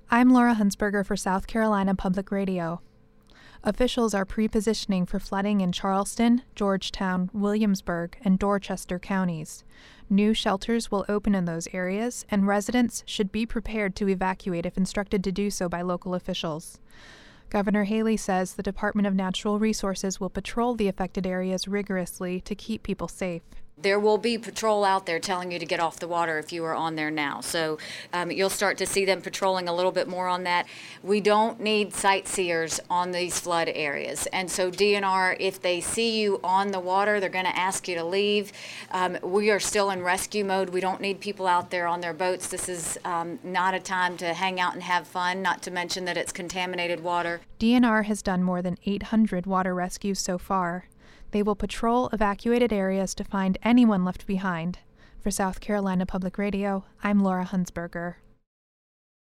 I'm Laura Hunsberger for South Carolina Public Radio. Officials are pre-positioning for flooding in Charleston, Georgetown, Williamsburg, and Dorchester counties. New shelters will open in those areas, and residents should be prepared to evacuate if instructed to do so by local officials. Governor Haley says the Department of Natural Resources will patrol the affected areas rigorously to keep people safe. There will be patrol out there telling you to get off the water if you are on there now. So you'll start to see them patrolling a little bit more on that. We don't need sightseers on these flood areas. And so DNR, if they see you on the water, they're going to ask you to leave. We are still in rescue mode. We don't need people out there on their boats. This is not a time to hang out and have fun, not to mention that it's contaminated water. DNR has done more than 800 water rescues so far. They will patrol evacuated areas to find anyone left behind. For South Carolina Public Radio, I'm Laura Hunsberger.